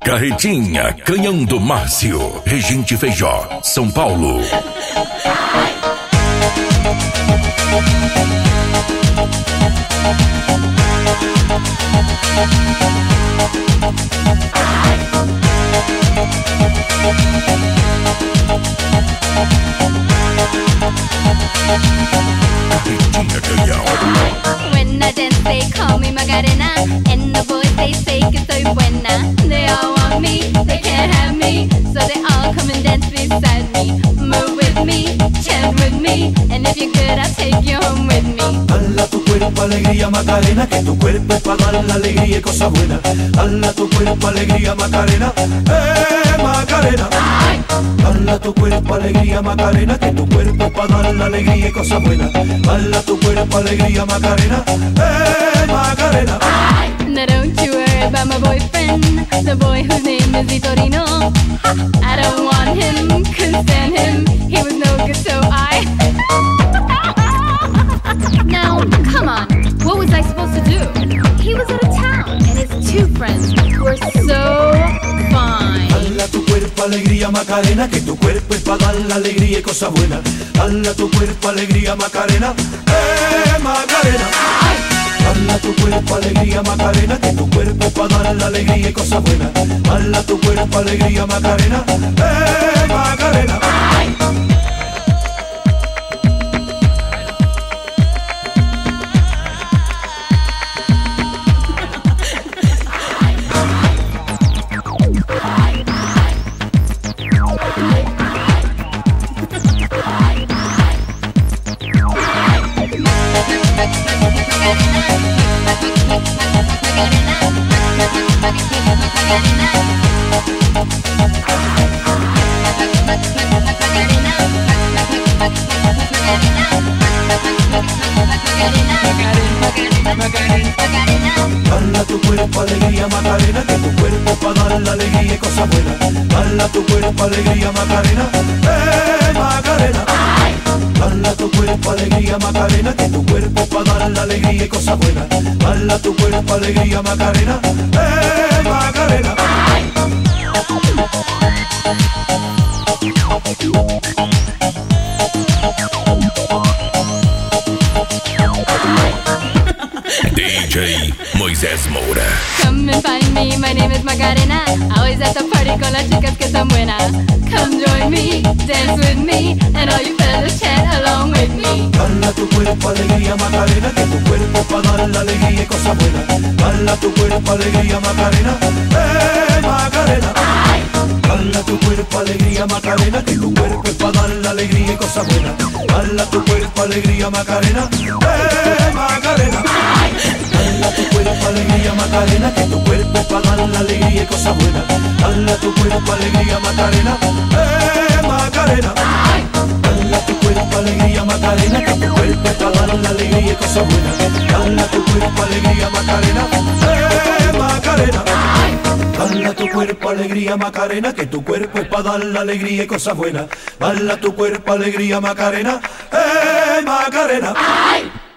Carretinha, Canhão do Márcio, Regente Feijó, São Paulo. Carretinha, Canhão. When I dance they call me Macarena, and the boys they say que soy buena. They all want me, they can't have me, so they all come and dance beside me. Move with me, chant with me, and if you're good I'll take you home with me. Dala tu cuerpo alegría Macarena, que tu cuerpo es para dar la alegría y cosas buenas. Dala tu cuerpo alegría Macarena, Macarena. Dala tu cuerpo alegría Macarena, que tu cuerpo es para dar la alegría y cosas buenas. Dala tu cuerpo alegría Macarena, Macarena. Now don't you worry about my boyfriend, the boy whose name is Vitorino. I don't want him, couldn't stand him, he was no good so I Now, come on, what was I supposed to do? He was out of town, and his two friends were so fine. Dala tu cuerpo alegría Macarena, que tu cuerpo es para dar la alegría y cosas buenas. Dala tu cuerpo alegría Macarena, Macarena. Dala tu cuerpo alegría Macarena, que tu cuerpo es para dar la alegría y cosas buenas. Dala tu cuerpo alegría Macarena, Macarena. Dala tu cuerpo alegría Macarena, que tu cuerpo es para dar la alegría y cosas buenas. Dala tu cuerpo alegría Macarena, Macarena. Dala tu cuerpo alegría Macarena, que tu cuerpo es para dar la alegría y cosas buenas. Dala tu cuerpo alegría Macarena, Macarena. DJ Moisés Moura. Come and find me, my name is Macarena. Always at the party con las chicas que están buenas. Come join me, dance with me, and all you fellas chant along with me. Dala tu cuerpo alegría Macarena, que tu cuerpo es para dar la alegría y cosas buenas. Dala tu cuerpo alegría Macarena, Macarena. Dala tu cuerpo alegría Macarena, que tu cuerpo es para dar la alegría y cosas buenas. Dala tu cuerpo alegría Macarena, Macarena. Dala tu cuerpo alegría Macarena, que tu cuerpo es para dar la alegría y cosas buenas. Dala tu cuerpo alegría Macarena, Macarena. Dala tu cuerpo alegría Macarena, que tu cuerpo es para dar la alegría y cosas buenas. Dala tu cuerpo alegría Macarena, Macarena. Dala tu cuerpo alegría Macarena, que tu cuerpo es para dar la alegría y cosas buenas. Dala tu cuerpo alegría Macarena, Macarena.